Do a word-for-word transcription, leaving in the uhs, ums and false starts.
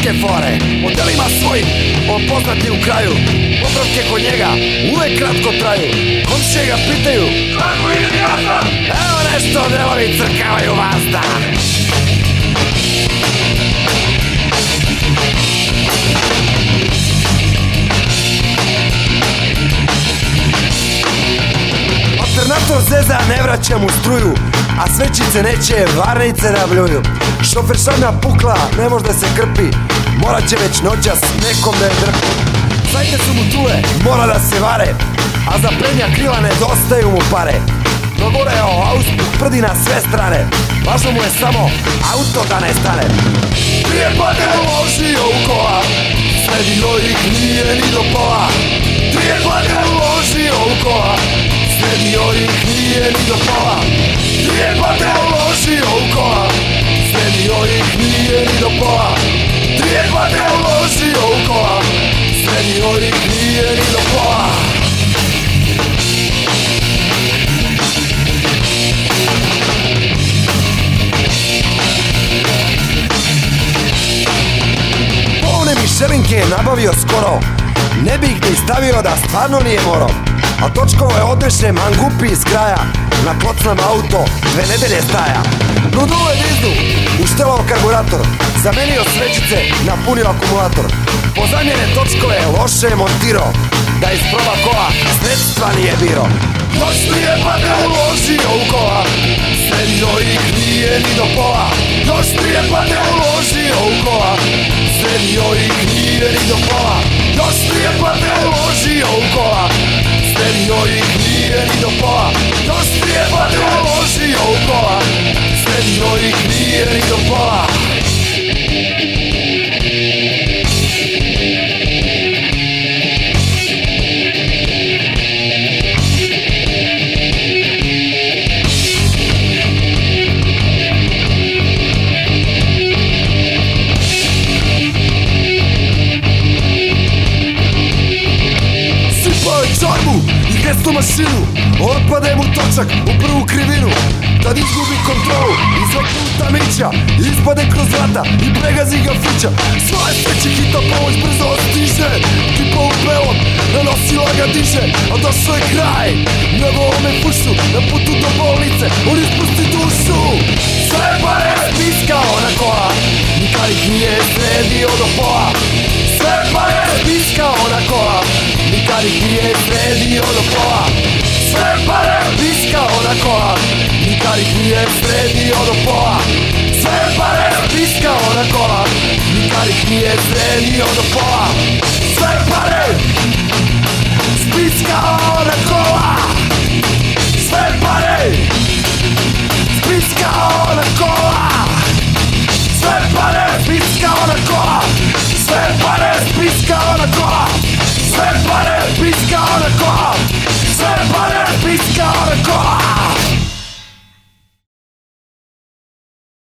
neke fore. Modelima svojim, on poznat je u kraju. Popravke kod njega uvek kratko traju. Komšije ga pitaju kako ide gazda? Evo nešto delovi crkavaju vazda. Alternator zeza, ne vraća mu struju, a svećice neće, varnice da bljuju. Šofer šanja pukla, ne može da se krpi, morat će već noćas nekom da je drpi. Sajte su mu tule, mora da se vare, a za prednja krila nedostaju mu pare. Dogoreo auspuh prdi na sve strane, važno mu je samo auto da ne stane. Prije pade uložio u kola, sredio ih nije ni do pola. Prije pade uložio u kola, sredio ih nije ni do pola. Prije pade uložio u kola, sredio ih nije ni do pola. Prije pade uložio u kola, sredio ih nije ni do pola. Polne mišelinke je nabavio skoro, ne bih da stavio da stvarno nije morao. A točkovo je odnešne mangupi iz kraja, na klocnom auto dve nedelje staja. Nudule diznu, uštelao karburator, zamenio svećice, napunio akumulator. Pozamljene točkove loše je montirao, da isproba kola sredstva nije biro. Još prije pade uložio u kola, sredio ih nije ni do pola. Još prije pade uložio u kola, sredio ih nije ni do pola. Još prije pade uložio u kola, sredio ih nije ni do pola. Još prije pade uložio u kola, sredio ih nije ni do pola. I gestu mašinu, otpade mu točak u prvu krivinu. Tad izgubi kontrolu, izvaknu tamića, ispade kroz vrata i pregazi ga fića. Svoje sreće hita pomoć brzo stiže, kipa u belom, na nosila ga diže. A došao je kraj, nebo ome pušu, na putu do bolnice, on ispusti dušu. Sve pare spiskao na kola, nikad ih nije sredio do pola. Sve pare spiskao na kola, nikad ih nije sredio do pola. Sve pare spiskao na kola, nikad ih nije sredio do pola. Sve pare spiskao na kola, nikad ih nije sredio do pola. Sve pare spiskao na kola, sve pare spiskao na kola.